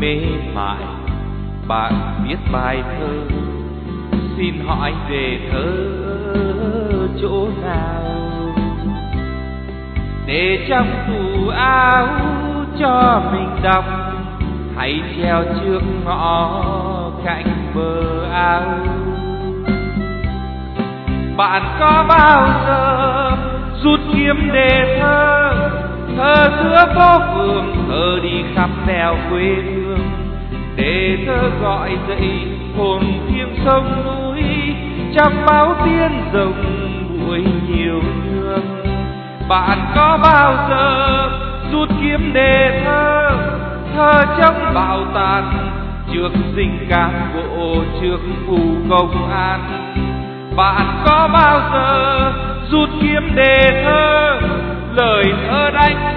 mê mải. Bạn viết bài thơ, xin hỏi đề thơ chỗ nào? Để trong tủ áo cho mình đọc, hãy treo trước ngõ cạnh bờ áo. Bạn có bao giờ rút kiếm đề thơ, thơ giữa phố phường, thơ đi khắp nẻo quê hương, để thơ gọi dậy hồn thiêng sông núi trong máu tiên rồng buổi nhiều thương. Bạn có bao giờ rút kiếm đề thơ, thơ trong bạo tàn, trước dinh cán bộ, trước phủ công an? Bạn có bao giờ rút kiếm đề thơ, lời thơ đánh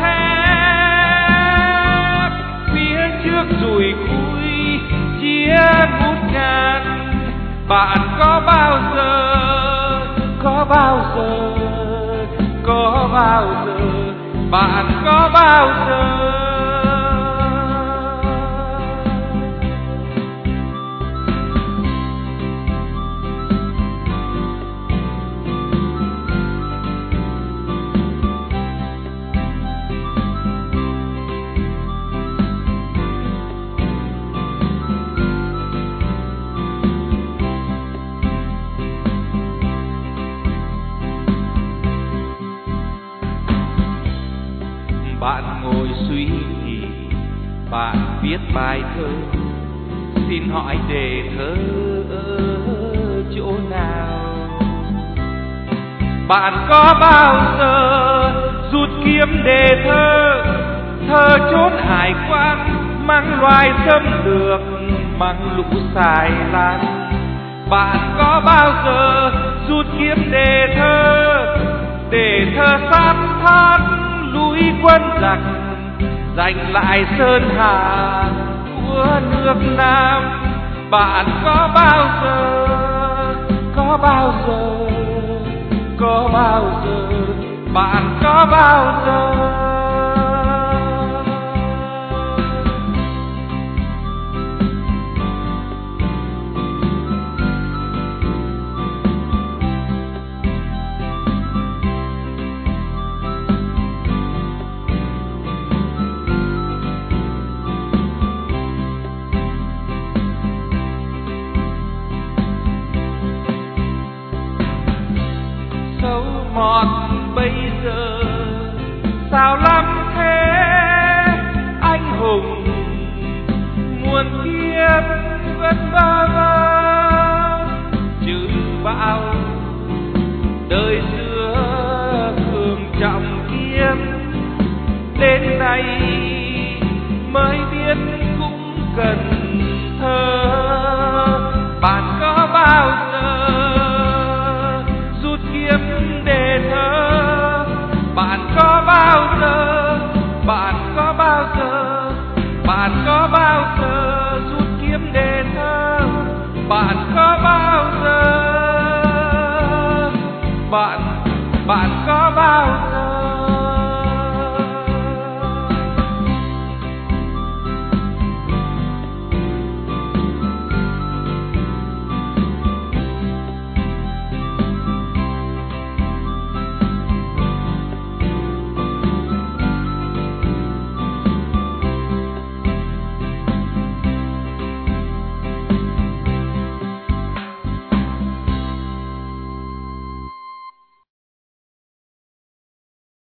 thép phía trước dùi cui chia ngút ngàn? Bạn có bao giờ, có bao giờ, có bao giờ, bạn có bao giờ? Bạn ngồi suy nghĩ, bạn viết bài thơ, xin hỏi đề thơ ở chỗ nào? Bạn có bao giờ rút kiếm đề thơ, thơ chốn hải quan mang loài xâm lược, mang lũ xài lan? Bạn có bao giờ rút kiếm đề thơ sát thát lũi quân giặc, giành lại sơn hà của nước Nam? Bạn có bao giờ, có bao giờ, có bao giờ, bạn có bao giờ? Sâu mọt bây giờ sao lắm thế, anh hùng muôn kiếp vẫn bơ vơ chữ bão. Đời xưa thường trọng kiếp, đến nay mới biết cũng cần thơ. Bạn có bao giờ